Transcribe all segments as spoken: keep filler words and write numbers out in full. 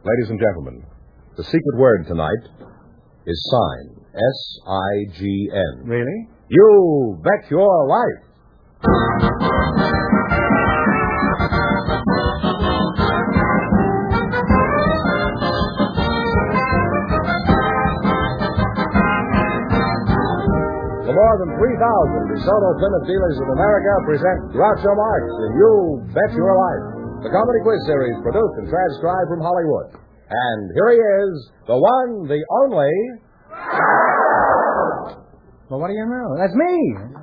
Ladies and gentlemen, the secret word tonight is sign. S I G N. Really? You bet your life. The more than three thousand DeSoto Plymouth Dealers of America present Groucho Marx in You Bet Your Life, the comedy quiz series produced and transcribed from Hollywood. And here he is, the one, the only... Well, what do you know? That's me.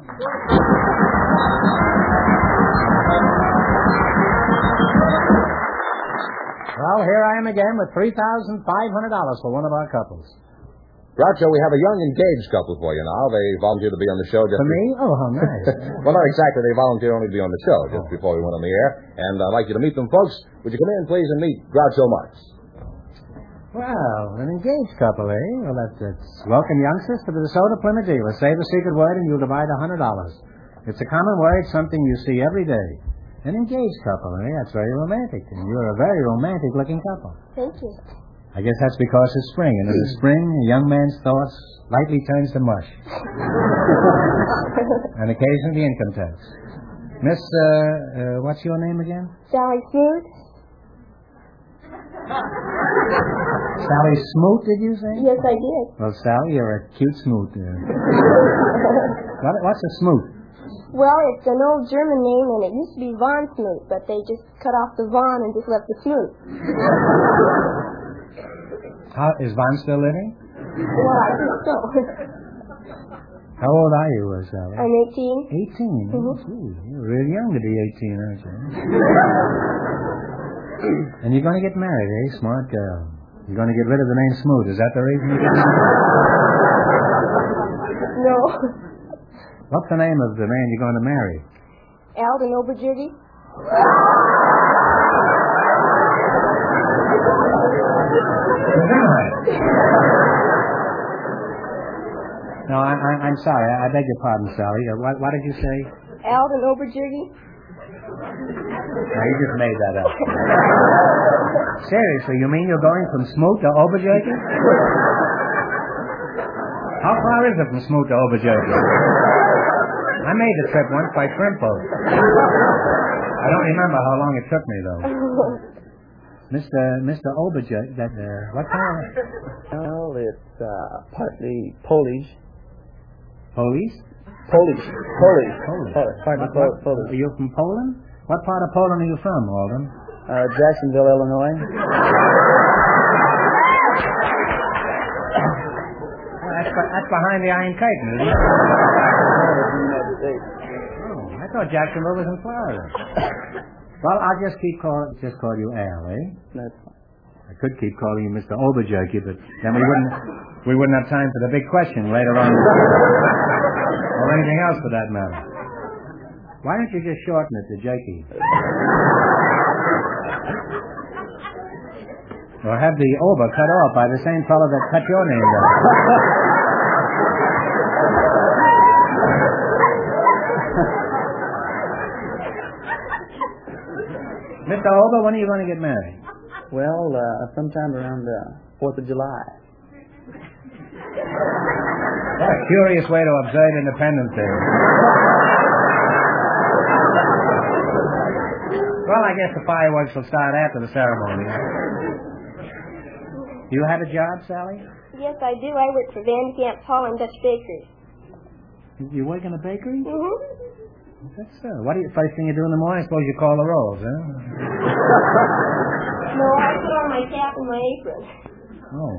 Well, here I am again with three thousand five hundred dollars for one of our couples. Groucho, we have a young engaged couple for you now. They volunteered to be on the show just... For me? Oh, how nice. Well, not exactly. They volunteered only to be on the show just oh. before we went on the air. And I'd like you to meet them, folks. Would you come in, please, and meet Groucho Marx? Well, an engaged couple, eh? Well, that's, that's welcome, youngsters, to the DeSoto Plymouth Dealers. Say the secret word and you'll divide one hundred dollars. It's a common word, something you see every day. An engaged couple, eh? That's very romantic. And you're a very romantic-looking couple. Thank you. I guess that's because it's spring, and in the spring, a young man's thoughts lightly turns to mush. And occasionally income tax. Miss, uh, uh, what's your name again? Sally Smoot. Sally Smoot, did you say? Yes, I did. Well, Sally, you're a cute smoot. Uh, what, what's a smoot? Well, it's an old German name, and it used to be Von Smoot, but they just cut off the Von and just left the Smoot. How, is Von still living? Well, I think so. How old are you, uh, Sally? I'm eighteen. eighteen? Mm-hmm. Gee, you're really young to be eighteen, aren't you? And you're going to get married, eh? Smart girl. You're going to get rid of the name Smoot. Is that the reason you're getting married? No. What's the name of the man you're going to marry? Alden Oberjurgi. No, I, I, I'm sorry. I, I beg your pardon, Sally. Uh, what, what did you say? Alden Oberjurgi. No, you just made that up. Seriously, you mean you're going from Smoot to Oberjurgi? How far is it from Smoot to Oberjurgi? I made the trip once by shrimp boat. I don't remember how long it took me, though. Mister Mister Oberjurgi, that, uh, what kind of... Well, it's uh, partly Polish. Police? Polish. Polish. Polish. Polish. Partly What, what, Polish. Are you from Poland? What part of Poland are you from, Alden? Uh, Jacksonville, Illinois. Oh, that's, that's behind the Iron Curtain, isn't it? United States. Oh, I thought Jacksonville was in Florida. Well, I'll just keep call just call you Al, eh? That's fine. I could keep calling you Mister Oberjurgi, but then we wouldn't we wouldn't have time for the big question later on, or anything else for that matter. Why don't you just shorten it to Jerky? Or have the Ober cut off by the same fellow that cut your name off. Mister Ober, when are you going to get married? Well, uh, sometime around the uh, fourth of July. What a curious way to observe Independence Day. Well, I guess the fireworks will start after the ceremony. You have a job, Sally? Yes, I do. I work for Van Camp Hall and Dutch Bakery. You work in a bakery? Mm-hmm. That's so. What do you, first thing you do in the morning? I suppose you call the rolls, huh? No, I put on my cap and my apron. Oh.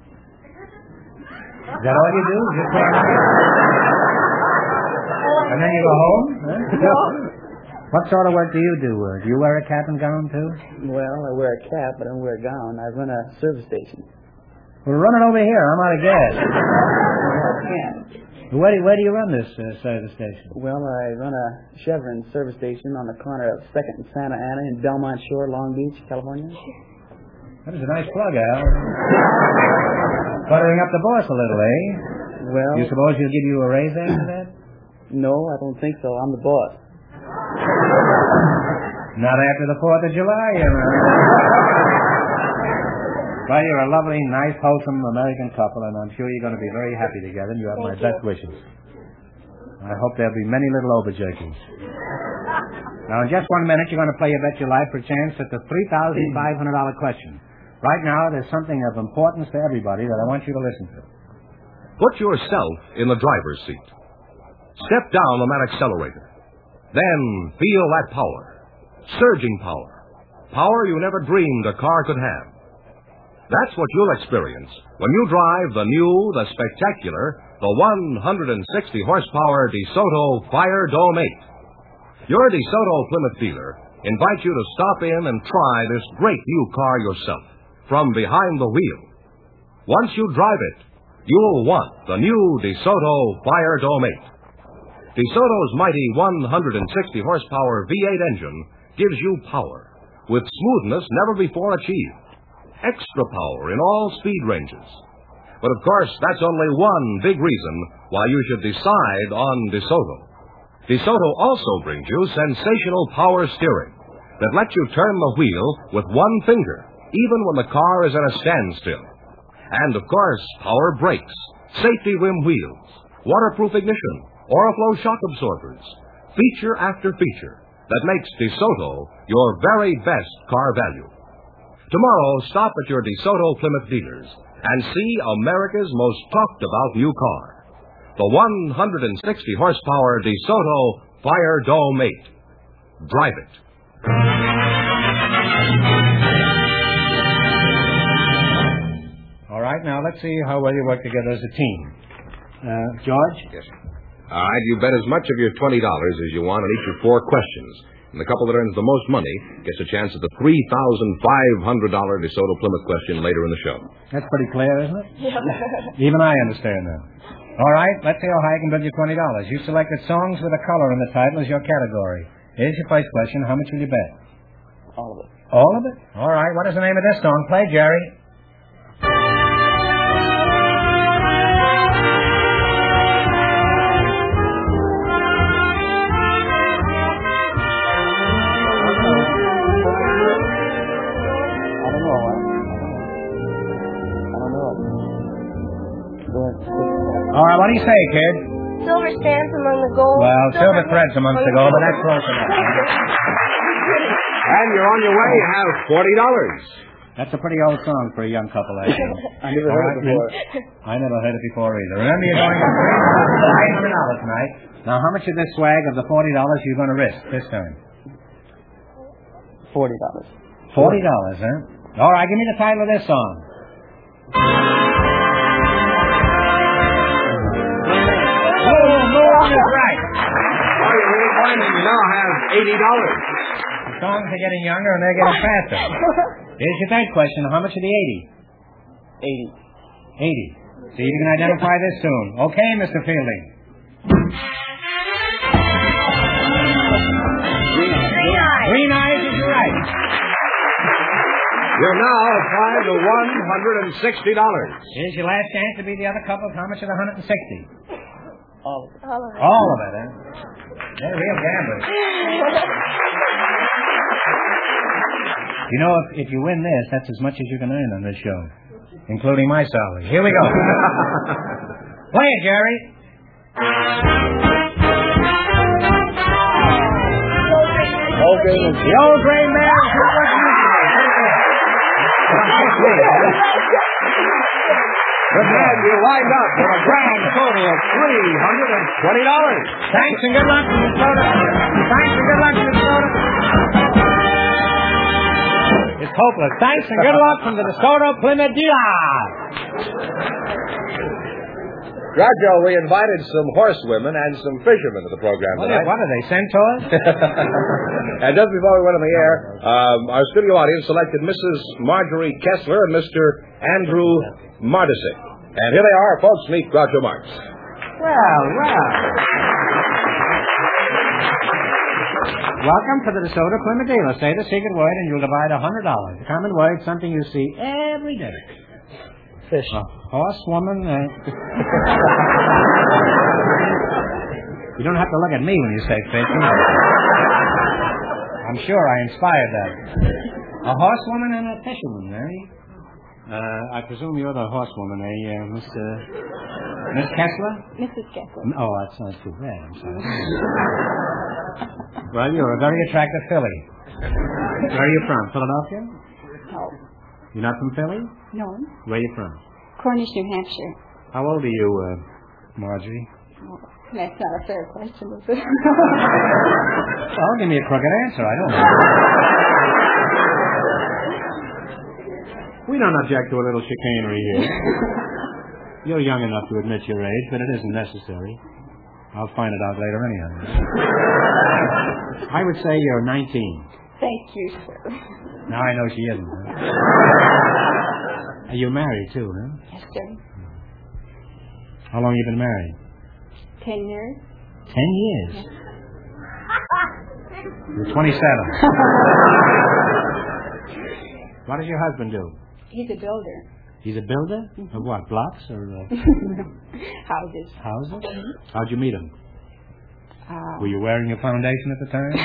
Is that all you do? Just put on and then you go home? Huh? No. What sort of work do you do? Uh, do you wear a cap and gown, too? Well, I wear a cap, but I don't wear a gown. I run a service station. Well, run it over here. I'm out of gas. I can't. Where do, where do you run this uh, service station? Well, I run a Chevron service station on the corner of second and Santa Ana in Belmont Shore, Long Beach, California. That is a nice plug, Al. Buttering up the boss a little, eh? Well... You suppose he'll give you a raise after that? No, I don't think so. I'm the boss. Not after the fourth of July, you know. Well, you're a lovely, nice, wholesome American couple, and I'm sure you're going to be very happy together, and you have my Thank best you. wishes. I hope there'll be many little overjerkies. Now, in just one minute, you're going to play your Bet Your Life for a chance at the three thousand five hundred dollars question. Right now, there's something of importance to everybody that I want you to listen to. Put yourself in the driver's seat. Step down on that accelerator. Then feel that power. Surging power. Power you never dreamed a car could have. That's what you'll experience when you drive the new, the spectacular, the one hundred sixty horsepower DeSoto Fire Dome eight. Your DeSoto Plymouth dealer invites you to stop in and try this great new car yourself from behind the wheel. Once you drive it, you'll want the new DeSoto Fire Dome eight. DeSoto's mighty one hundred sixty horsepower V eight engine gives you power with smoothness never before achieved. Extra power in all speed ranges. But of course, that's only one big reason why you should decide on DeSoto. DeSoto also brings you sensational power steering that lets you turn the wheel with one finger, even when the car is at a standstill. And of course, power brakes, safety rim wheels, waterproof ignition, Oriflow shock absorbers, feature after feature that makes DeSoto your very best car value. Tomorrow, stop at your DeSoto Plymouth dealers and see America's most talked about new car, the one hundred sixty horsepower DeSoto Fire Dome eight. Drive it. All right, now let's see how well you work together as a team. Uh, George? Yes, sir. All right, you bet as much of your twenty dollars as you want on each of four questions. And the couple that earns the most money gets a chance at the three thousand five hundred dollars DeSoto Plymouth question later in the show. That's pretty clear, isn't it? Yeah. Even I understand that. All right, let's see how high I can build you twenty dollars. You selected songs with a color in the title as your category. Here's your first question. How much will you bet? All of it. All of it? All right, what is the name of this song? Play, Jerry. All right, what do you say, kid? Silver stands among the gold. Well, silver threads amongst the gold, but that's close enough. And you're on your way. You have forty dollars. That's a pretty old song for a young couple, I think. I never All heard it right, before. I never heard it before either. Remember, you're going to three thousand five hundred dollars tonight. Now, how much of this swag of the forty dollars are you going to risk this time? Forty dollars. forty dollars, huh? All right, give me the title of this song. That's right. Well, you're really fine, and you now have eighty dollars. The songs are getting younger and they're getting faster. Here's your third question. How much are the eighty? Eighty. eighty. See if you can identify this soon. Okay, Mister Fielding. Green eyes. Green eyes is right. You're now applied to one hundred sixty dollars. Here's your last chance to beat the other couple. How much of the one hundred sixty? All of it. All of it. All of it, huh? They're real gamblers. You know, if, if you win this, that's as much as you can earn on this show, including my salary. Here we go. Play it, Jerry. Old Gray Man. The old gray man. Good man, you wind up with a grand total of three hundred twenty dollars. Thanks and good luck, Minnesota. Thanks and good luck, Minnesota. It's hopeless. Thanks and good luck from the DeSoto Plymouth dealer. Groucho, we invited some horsewomen and some fishermen to the program What, tonight. what are they, centaurs? And just before we went on the air, um, our studio audience selected Missus Marjorie Kessler and Mister Andrew Mardisick. And here they are, folks. Meet Groucho Marx. Well, well. Welcome to the DeSoto Plymouth dealer. Say the secret word and you'll divide one hundred dollars. The common word, something you see every day. Fish. A horsewoman. Uh... you don't have to look at me when you say fish. I'm sure I inspired that. A horsewoman and a fisherman, eh? Uh, I presume you're the horsewoman, eh, uh, Miss, uh, Miss Kessler? Missus Kessler. Oh, that's not too bad. I'm sorry. Well, you're a very attractive filly. Where are you from? Philadelphia? Oh. You're not from Philly? No. Where are you from? Cornish, New Hampshire. How old are you, uh, Marjorie? Oh, that's not a fair question, is it? Well, give me a crooked answer. I don't know. We don't object to a little chicanery here. You're young enough to admit your age, but it isn't necessary. I'll find it out later anyhow. I would say you're nineteen. Thank you, sir. Now I know she isn't. Huh? You're married, too, huh? Yes, sir. How long have you been married? Ten years. Ten years? Yes. You're twenty-seven. What does your husband do? He's a builder. He's a builder? Mm-hmm. Of what, blocks or... Uh... Houses. Houses? Mm-hmm. How'd you meet him? Uh, Were you wearing a foundation at the time?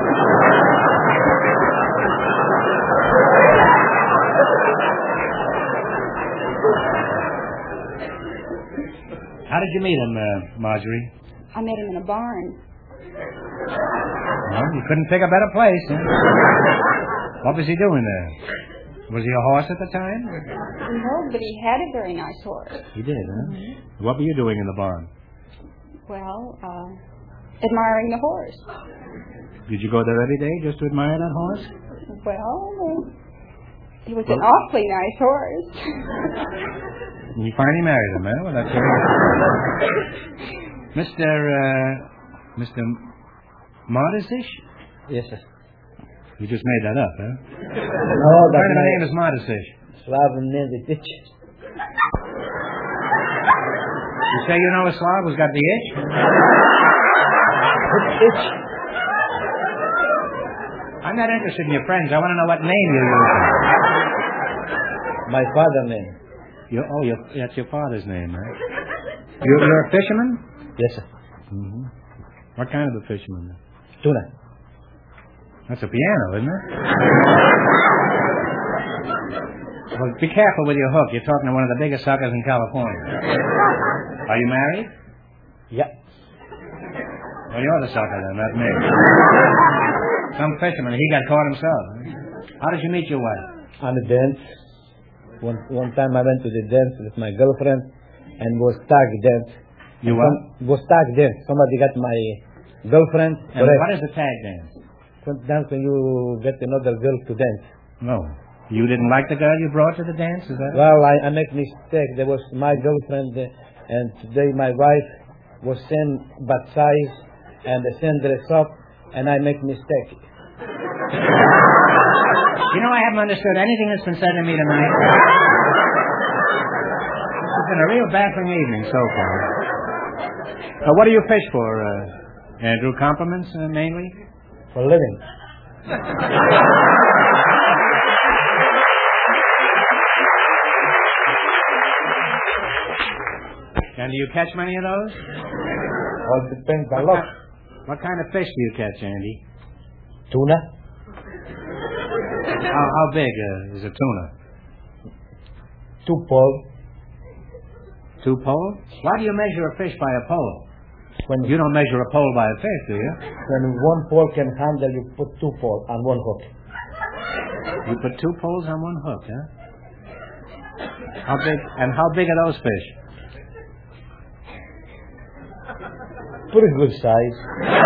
How did you meet him, uh, Marjorie? I met him in a barn. Well, you couldn't pick a better place, huh? What was he doing there? Was he a horse at the time? No, but he had a very nice horse. He did, huh? Mm-hmm. What were you doing in the barn? Well, uh, admiring the horse. Did you go there every day just to admire that horse? Well, he was well, an awfully nice horse. You finally married him, huh? Well, that's very Mister, uh, Mister Mardisish? Yes, sir. You just made that up, huh? No, What that's kind of a my name is Mardisish? Slav name, the itch. You say you know a Slav who's got the itch? Itch. I'm not interested in your friends. I want to know what name you're using. My father's name. You, oh, your, that's your father's name, right? You're, you're a fisherman? Yes, sir. Mm-hmm. What kind of a fisherman? Tuna. That's a piano, isn't it? Well, be careful with your hook. You're talking to one of the biggest suckers in California. Are you married? Yeah. Well, you're the sucker then, not me. Some fisherman, he got caught himself. How did you meet your wife? On the dance. One one time I went to the dance with my girlfriend and was tag dance. You and what? Some, was tag dance. Somebody got my girlfriend. And what is the tag dance? Dance when you get another girl to dance. No. You didn't like the girl you brought to the dance, is that it? Well, I, I make mistake. There was my girlfriend, uh, and today my wife was sent bad size and they send dress up, and I make mistake. You know, I haven't understood anything that's been said to me tonight. It's been a real baffling evening so far. Uh, what do you fish for, uh, Andrew? Compliments, uh, mainly? For a living. And do you catch many of those? All depends on What, luck. ki- what kind of fish do you catch, Andy? Tuna. How, how big uh, is a tuna? Two pole. Two pole? Why do you measure a fish by a pole? When You don't measure a pole by a fish, do you? when one pole can handle, you put two poles on one hook. You put two poles on one hook, huh? How big? And how big are those fish? Pretty good size.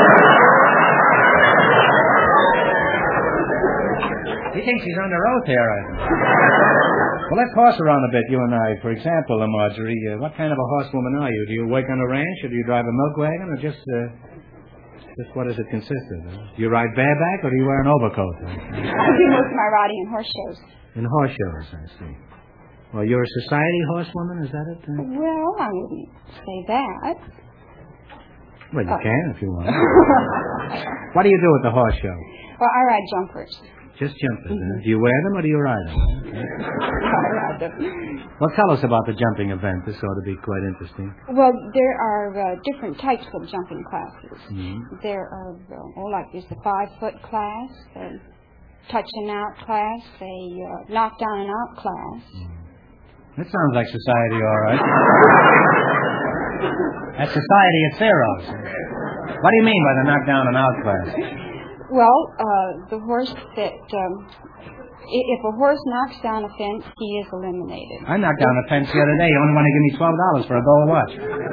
He thinks he's under oath here, I think. Well, let's horse around a bit, you and I. For example, uh, Marjorie, uh, what kind of a horsewoman are you? Do you work on a ranch, or do you drive a milk wagon, or just, uh, just what does it consist of? Huh? Do you ride bareback, or do you wear an overcoat? Huh? I do most of my riding in horse shows. In horse shows, I see. Well, you're a society horsewoman, is that it? Uh, Well, I wouldn't say that. well, you Oh. can if you want. What do you do at the horse show? Well, I ride jumpers. Just jumpers, huh? Do you wear them, or do you ride them? I ride them. Well, tell us about the jumping event. This ought to be quite interesting. Well, there are uh, different types of jumping classes. Mm-hmm. There are, uh, oh, like there's the five-foot class, the touch and out class, the uh, knock down and out class, That sounds like society, all right. That's society at zeros. What do you mean by the knockdown and out class? Well, uh, the horse that, um, i- if a horse knocks down a fence, he is eliminated. I knocked down a fence the other day. You only want to give me twelve dollars for a gold watch.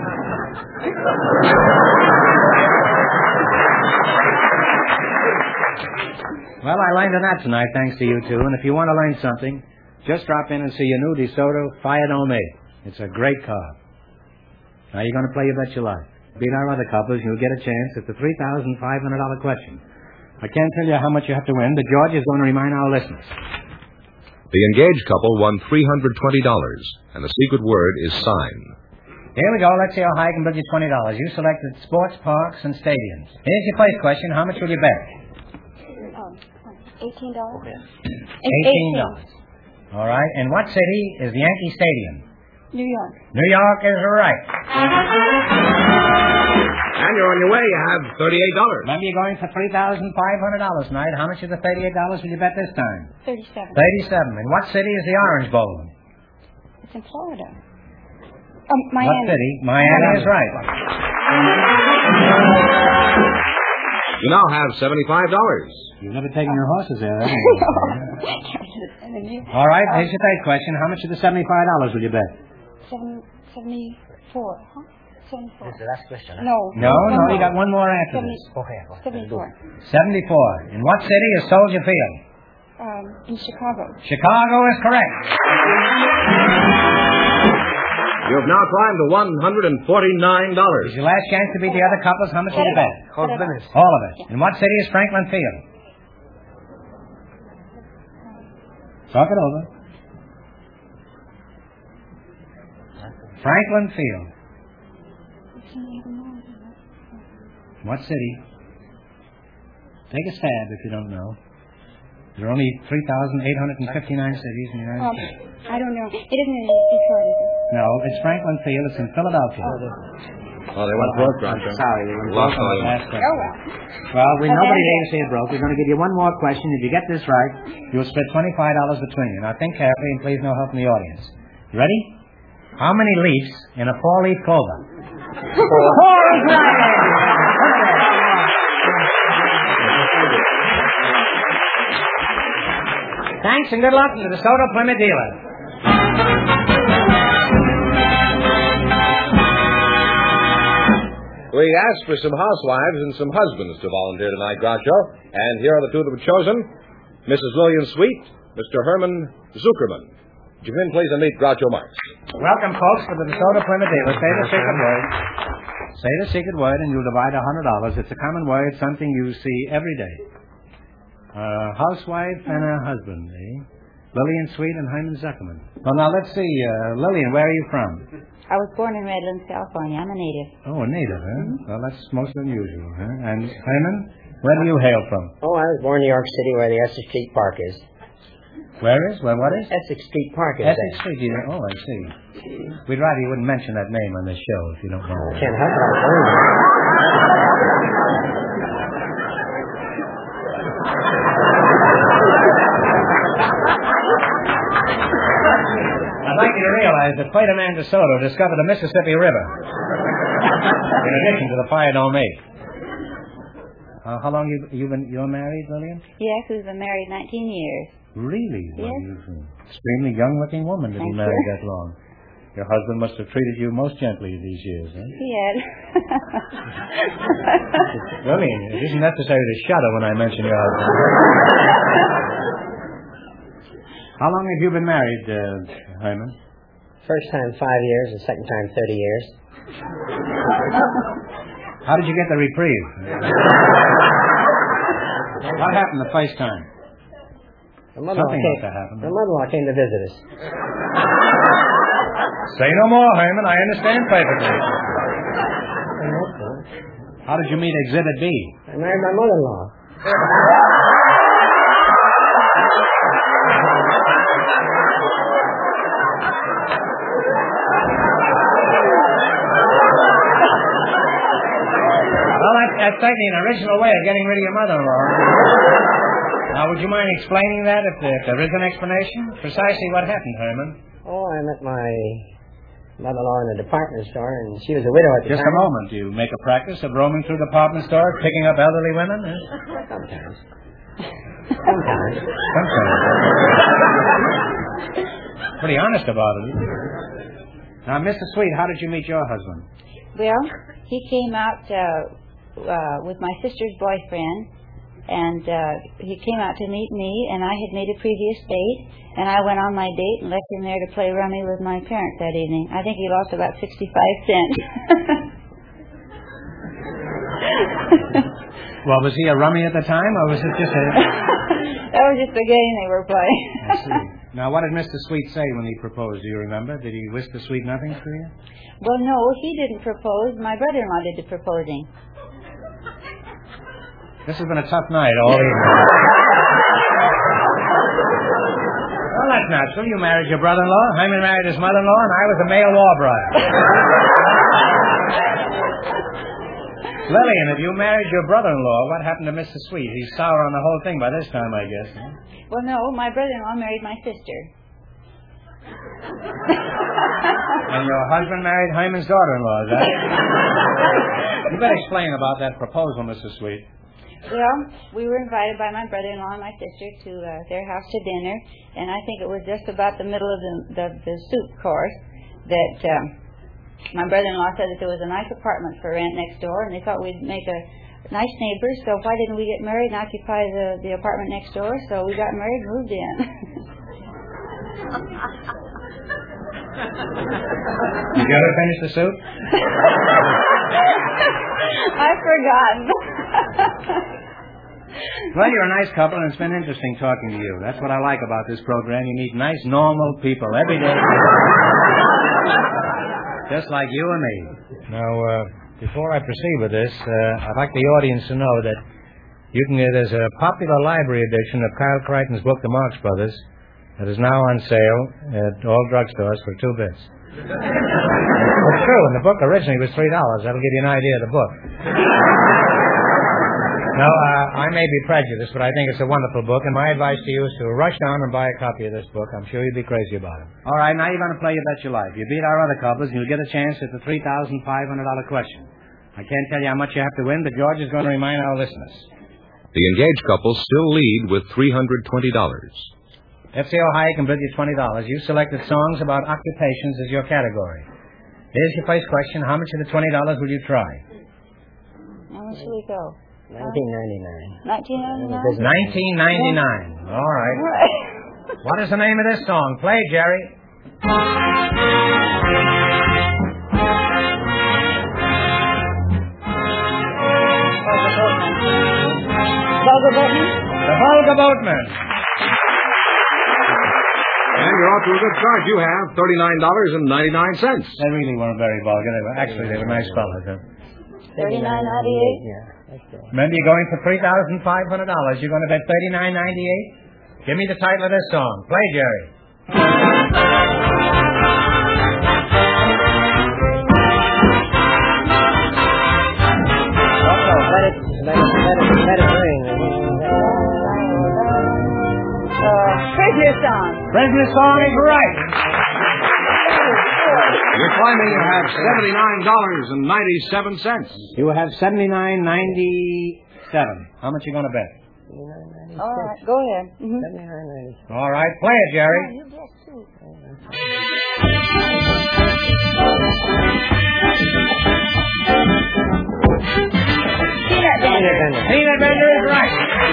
Well, I learned a lot tonight, thanks to you two. And if you want to learn something, just drop in and see your new DeSoto Fire No Me. It's a great car. Now you're going to play You Bet Your Life. Beat our other couples, you'll get a chance at the three thousand five hundred dollars question. I can't tell you how much you have to win, but George is going to remind our listeners. The engaged couple won three hundred twenty dollars, and the secret word is sign. Here we go. Let's see how high I can build you twenty dollars. You selected sports, parks, and stadiums. Here's your first question. How much will you bet? Oh, eighteen dollars. eighteen dollars. All right. In what city is the Yankee Stadium? New York. New York is right. And you're on your way. You have thirty-eight dollars. Remember, you're going for three thousand five hundred dollars tonight. How much of the thirty-eight dollars will you bet this time? Thirty-seven. thirty-seven. In what city is the Orange Bowl? It's in Florida. Um, Miami. What city? Miami is right. You now have seventy-five dollars. You've never taken your horses there, have you? All right. Here's your third question. How much of the seventy-five dollars will you bet? Seven, seventy-four, huh? seventy-four. That's the last question. Huh? No. No, no. You got one more after Seventy, this. Okay. seventy-four. seventy-four. In what city is Soldier Field? Um, in Chicago. Chicago is correct. You have now climbed to one hundred forty-nine dollars. It's your last chance to beat the other couples. How much will you bet? All finished. All of it. In what city is Franklin Field? Talk it over. Franklin Field. What city? Take a stab if you don't know. There are only three thousand eight hundred fifty-nine cities in the United Um, States. I don't know. It isn't in Detroit, is it? No, it's Franklin Field. It's in Philadelphia. Oh, they went broke, Groucho. Sorry, we went Lost broke on all the your last money. question. Oh, well. Well, we And nobody then- here say it broke. We're going to give you one more question. If you get this right, you'll split twenty-five dollars between you. Now think carefully and please no help from the audience. You ready? How many leaves in a four-leaf clover? Four is right. Thanks and good luck to the DeSoto Plymouth dealer. We asked for some housewives and some husbands to volunteer tonight, Groucho. And here are the two that were chosen. Missus Lillian Sweet, Mister Herman Zuckerman. Would you come in, please, and meet Groucho Marx. Welcome, folks, to the DeSoto Plymouth dealer. Say the secret word. Say the secret word, and you'll divide one hundred dollars. It's a common word, something you see every day. A housewife and a husband, eh? Lillian Sweet and Herman Zuckerman. Well, now, let's see. Uh, Lillian, where are you from? I was born in Redlands, California. I'm a native. Oh, a native, huh? Well, that's most unusual, huh? And Herman, where do you hail from? Oh, I was born in New York City where the Essex Street Park is. Where is? Where, what is? Essex Street Park is Essex there. Street. You know? Oh, I see. We'd rather you wouldn't mention that name on this show, if you don't mind. Can't help it, I was born there. I'd like you to realize that Plato-Man DeSoto discovered the Mississippi River, in addition to the Fire No Me. Uh, how long you you been you're married, Lillian? Yes, we've been married nineteen years. Really? Yes. Well, you're an extremely young-looking woman to be Thank married you. that long. Your husband must have treated you most gently these years, huh? He had. Lillian, it isn't necessary to shudder when I mention your husband. How long have you been married, uh, Herman? First time five years, and second time thirty years. How did you get the reprieve? What happened the first time? The mother-in-law Something came, must have happened. the mother-in-law came to visit us. Say no more, Herman. I understand perfectly. How did you meet Exhibit B? I married my mother-in-law. Well, that's, that's certainly an original way of getting rid of your mother-in-law. Now, would you mind explaining that if there, if there is an explanation? Precisely what happened, Herman? Oh, I met my mother-in-law in a department store, and she was a widow at the Just time. a moment. Do you make a practice of roaming through department stores, picking up elderly women? Eh? Sometimes. Sometimes. Sometimes. Pretty honest about it. Now, Mister Sweet, how did you meet your husband? Well, he came out uh, uh, with my sister's boyfriend, and uh, he came out to meet me, and I had made a previous date, and I went on my date and left him there to play rummy with my parents that evening. I think he lost about sixty-five cents. Well, was he a rummy at the time, or was it just a... That was just a game they were playing. I see. Now, what did Mister Sweet say when he proposed? Do you remember? Did he whisper sweet nothings to you? Well, no, he didn't propose. My brother-in-law did the proposing. This has been a tough night all evening. Well, that's natural. You married your brother-in-law. Hyman married his mother-in-law, and I was a male war bride. Lillian, if you married your brother-in-law, what happened to Mister Sweet? He's sour on the whole thing by this time, I guess. Huh? Well, no, my brother-in-law married my sister. And your husband married Hyman's daughter-in-law, is that it? You better explain about that proposal, Mister Sweet. Well, we were invited by my brother-in-law and my sister to uh, their house to dinner, and I think it was just about the middle of the, the, the soup course that um, my brother-in-law said that there was a nice apartment for rent next door, and they thought we'd make a nice neighbors, so why didn't we get married and occupy the, the apartment next door? So we got married and moved in. Did you ever finish the soup? I've forgotten. Well, you're a nice couple, and it's been interesting talking to you. That's what I like about this program. You meet nice, normal people every day. Just like you and me. Now, uh, before I proceed with this, uh, I'd like the audience to know that you can get there's a popular library edition of Kyle Crichton's book, The Marx Brothers, that is now on sale at all drugstores for two bits. It's true, and the book originally was three dollars. That'll give you an idea of the book. Now, uh, I may be prejudiced, but I think it's a wonderful book, and my advice to you is to rush down and buy a copy of this book. I'm sure you'll be crazy about it. All right, now you're going to play your bet your life. You beat our other couples, and you'll get a chance at the three thousand five hundred dollars question. I can't tell you how much you have to win, but George is going to remind our listeners. The engaged couple still lead with three hundred twenty dollars. Let's see how high you can bid you twenty dollars. You selected songs about occupations as your category. Here's your first question. How much of the twenty dollars will you try? How much should we go? nineteen ninety-nine. nineteen ninety-nine? nineteen ninety-nine. All right. What is the name of this song? Play, Jerry. Volga Boatman? The Volga Boatman. And you're off to a good start. You have thirty-nine dollars and ninety-nine cents. They really weren't very vulgar. They were, actually, they were nice fellas. Huh? thirty-nine ninety-eight? Yeah, that's good. Remember, you're going for three thousand five hundred dollars. You're going to bet thirty-nine ninety-eight? Give me the title of this song. Play, Jerry. Let it, let it, let it, let it ring. Uh, Prisoner Song. Prisoner song is right. You're climbing. You have seventy-nine dollars and ninety-seven cents. You have seventy-nine ninety-seven. How much you going to bet? All right, go ahead. Mm-hmm. seventy-nine ninety-seven. All right, play it, Jerry. You bet, too. Peanut Bender. Peanut Bender is right.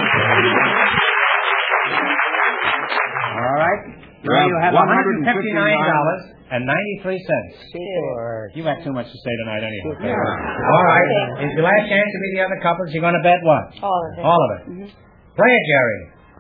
All right. Now you have one hundred fifty-nine dollars and ninety-three cents. Sure. You got too much to say tonight anyway. All right. It's your last chance to be the other couples. You're going to bet what? All of it. All of it. Mm-hmm. Play it, Jerry.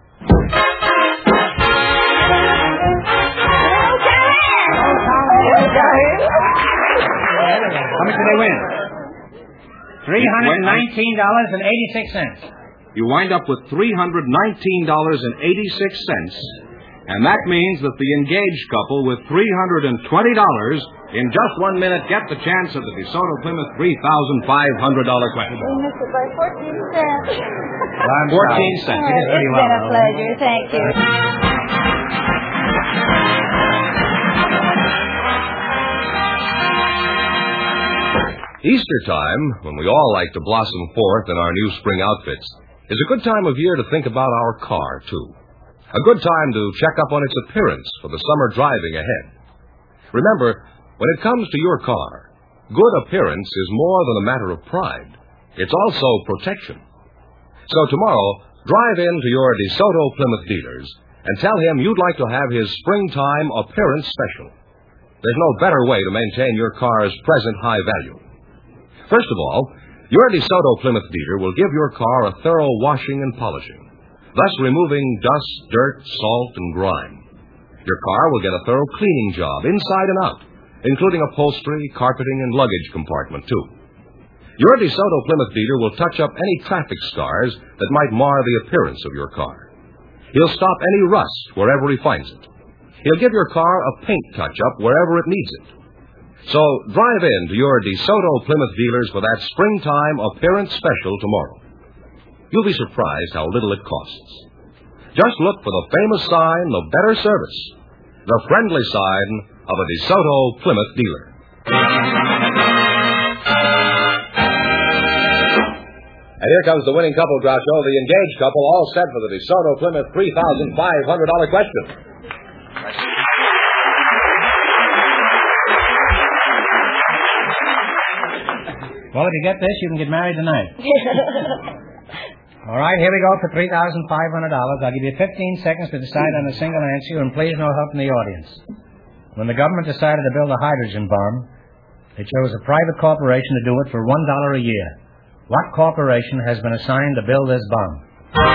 How much did they win? three hundred nineteen dollars and eighty-six cents. You wind up with three hundred nineteen dollars and eighty-six cents. And that means that the engaged couple with three hundred twenty dollars in just one minute get the chance of the DeSoto Plymouth three thousand five hundred dollars question. We missed it by fourteen cents. fourteen cents. It's been a pleasure. Thank you. Easter time, when we all like to blossom forth in our new spring outfits, is a good time of year to think about our car, too. A good time to check up on its appearance for the summer driving ahead. Remember, when it comes to your car, good appearance is more than a matter of pride. It's also protection. So tomorrow, drive in to your DeSoto Plymouth dealers and tell him you'd like to have his springtime appearance special. There's no better way to maintain your car's present high value. First of all, your DeSoto Plymouth dealer will give your car a thorough washing and polishing, thus removing dust, dirt, salt, and grime. Your car will get a thorough cleaning job inside and out, including upholstery, carpeting, and luggage compartment, too. Your DeSoto Plymouth dealer will touch up any traffic scars that might mar the appearance of your car. He'll stop any rust wherever he finds it. He'll give your car a paint touch-up wherever it needs it. So drive in to your DeSoto Plymouth dealers for that springtime appearance special tomorrow. You'll be surprised how little it costs. Just look for the famous sign of better service, the friendly sign of a DeSoto Plymouth dealer. And here comes the winning couple, Groucho, the engaged couple, all set for the DeSoto Plymouth three thousand five hundred dollars question. Well, if you get this, you can get married tonight. All right, here we go for three thousand five hundred dollars. I'll give you fifteen seconds to decide on a single answer, and please no help from the audience. When the government decided to build a hydrogen bomb, they chose a private corporation to do it for one dollar a year. What corporation has been assigned to build this bomb?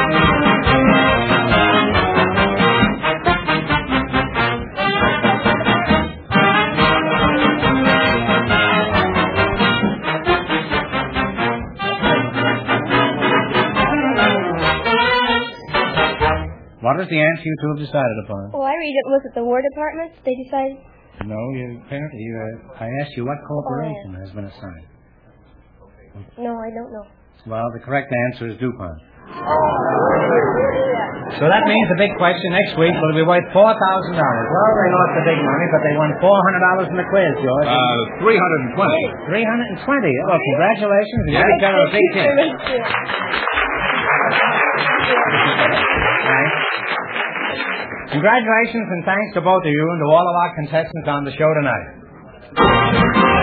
What is the answer you two have decided upon? Well, I read it was at the War Department. They decided. No, you apparently. You, uh, I asked you what corporation has been assigned. No, I don't know. Well, the correct answer is DuPont. So that means the big question next week will be worth four thousand dollars. Well, they lost the big money, but they won four hundred dollars in the quiz, George. Uh, three hundred twenty. three hundred twenty. Oh, congratulations. You Yeah. got a big hit. Right. Congratulations and thanks to both of you and to all of our contestants on the show tonight.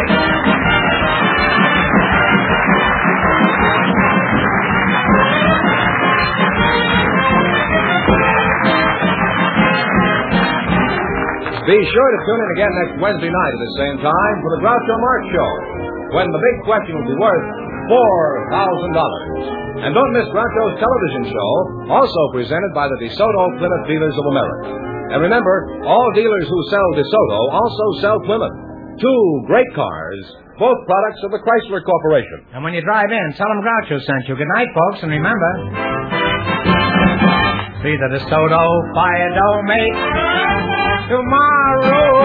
Be sure to tune in again next Wednesday night at the same time for the Groucho Marx Show, when the big question will be worth four thousand dollars. And don't miss Groucho's television show, also presented by the DeSoto Plymouth Dealers of America. And remember, all dealers who sell DeSoto also sell Plymouth. Two great cars, both products of the Chrysler Corporation. And when you drive in, tell them Groucho sent you. Good night, folks, and remember, see the DeSoto fire don't make tomorrow.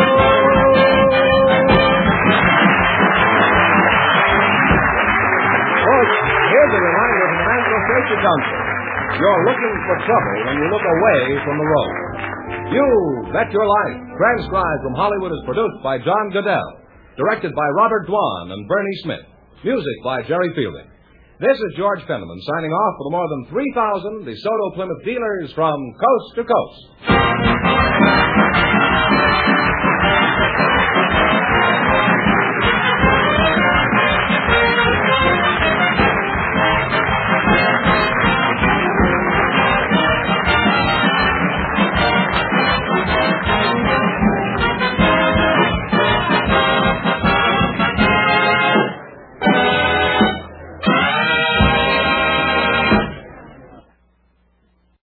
Folks, here's a reminder from the National Safety Council. You're looking for trouble when you look away from the road. You Bet Your Life, transcribed from Hollywood, is produced by John Goodell, directed by Robert Dwan and Bernie Smith, music by Jerry Fielding. This is George Fenneman signing off for the more than three thousand DeSoto Plymouth dealers from coast to coast.